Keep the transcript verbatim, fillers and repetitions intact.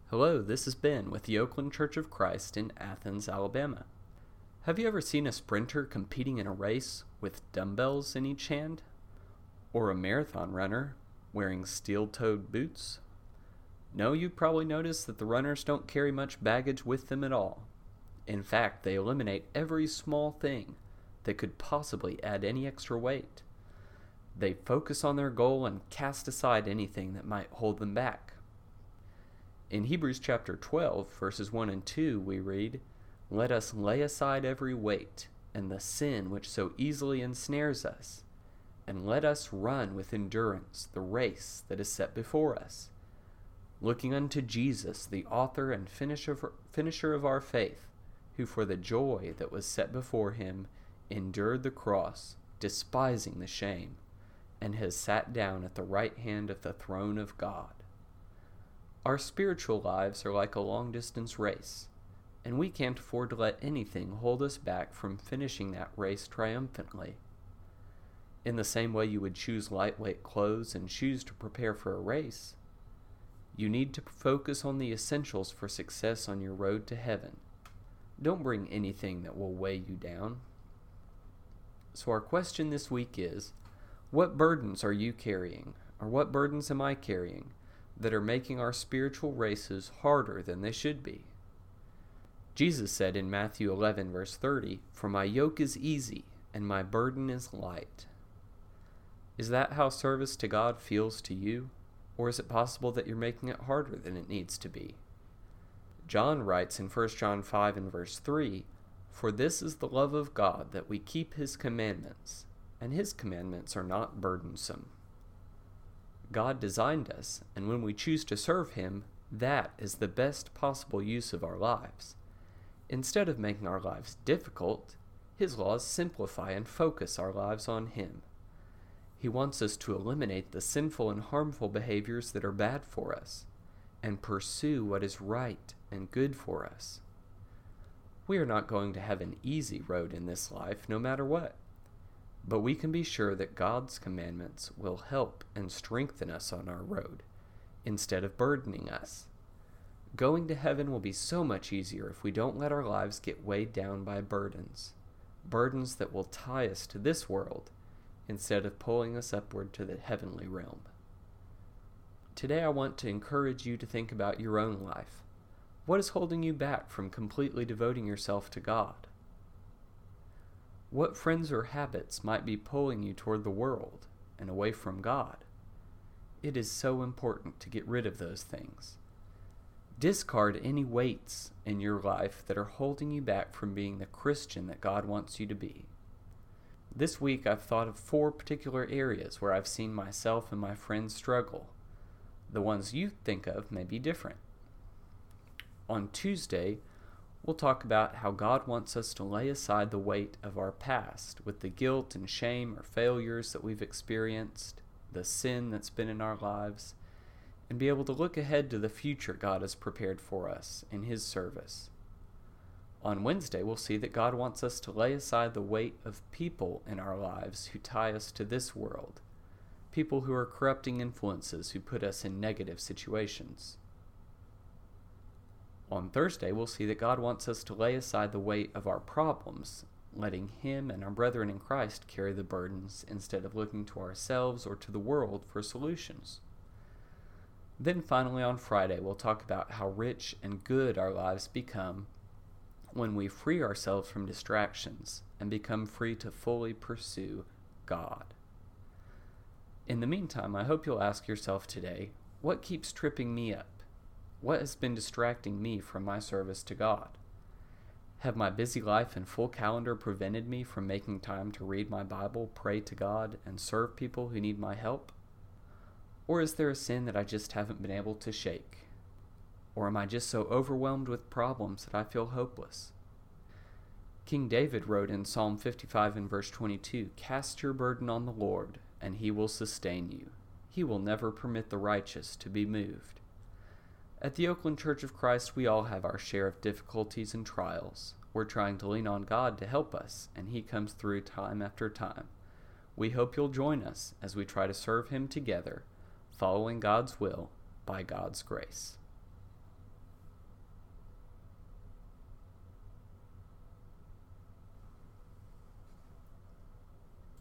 Hello, this is Ben with the Oakland Church of Christ in Athens, Alabama. Have you ever seen a sprinter competing in a race with dumbbells in each hand? Or a marathon runner wearing steel-toed boots? No, you've probably noticed that the runners don't carry much baggage with them at all. In fact, they eliminate every small thing that could possibly add any extra weight. They focus on their goal and cast aside anything that might hold them back. In Hebrews chapter twelve, verses one and two, we read, "Let us lay aside every weight and the sin which so easily ensnares us, and let us run with endurance the race that is set before us, looking unto Jesus, the author and finisher of our faith, who for the joy that was set before him endured the cross, despising the shame, and has sat down at the right hand of the throne of God." Our spiritual lives are like a long-distance race, and we can't afford to let anything hold us back from finishing that race triumphantly. In the same way you would choose lightweight clothes and shoes to prepare for a race, you need to focus on the essentials for success on your road to heaven. Don't bring anything that will weigh you down. So our question this week is, what burdens are you carrying, or what burdens am I carrying, that are making our spiritual races harder than they should be? Jesus said in Matthew eleven, verse thirty, "For my yoke is easy and my burden is light." Is that how service to God feels to you? Or is it possible that you're making it harder than it needs to be? John writes in First John five and verse three, "For this is the love of God, that we keep his commandments, and his commandments are not burdensome." God designed us, and when we choose to serve him, that is the best possible use of our lives. Instead of making our lives difficult, his laws simplify and focus our lives on him. He wants us to eliminate the sinful and harmful behaviors that are bad for us, and pursue what is right and good for us. We are not going to have an easy road in this life, no matter what. But we can be sure that God's commandments will help and strengthen us on our road, instead of burdening us. Going to heaven will be so much easier if we don't let our lives get weighed down by burdens, burdens that will tie us to this world, instead of pulling us upward to the heavenly realm. Today I want to encourage you to think about your own life. What is holding you back from completely devoting yourself to God? What friends or habits might be pulling you toward the world and away from God? It is so important to get rid of those things. Discard any weights in your life that are holding you back from being the Christian that God wants you to be. This week I've thought of four particular areas where I've seen myself and my friends struggle. The ones you think of may be different. On Tuesday, we'll talk about how God wants us to lay aside the weight of our past with the guilt and shame or failures that we've experienced, the sin that's been in our lives, and be able to look ahead to the future God has prepared for us in his service. On Wednesday, we'll see that God wants us to lay aside the weight of people in our lives who tie us to this world, people who are corrupting influences who put us in negative situations. On Thursday, we'll see that God wants us to lay aside the weight of our problems, letting him and our brethren in Christ carry the burdens instead of looking to ourselves or to the world for solutions. Then finally on Friday, we'll talk about how rich and good our lives become when we free ourselves from distractions and become free to fully pursue God. In the meantime, I hope you'll ask yourself today, what keeps tripping me up? What has been distracting me from my service to God? Have my busy life and full calendar prevented me from making time to read my Bible, pray to God, and serve people who need my help? Or is there a sin that I just haven't been able to shake? Or am I just so overwhelmed with problems that I feel hopeless? King David wrote in Psalm fifty-five and verse twenty-two, "Cast your burden on the Lord, and he will sustain you. He will never permit the righteous to be moved." At the Oakland Church of Christ, we all have our share of difficulties and trials. We're trying to lean on God to help us, and he comes through time after time. We hope you'll join us as we try to serve him together, following God's will by God's grace.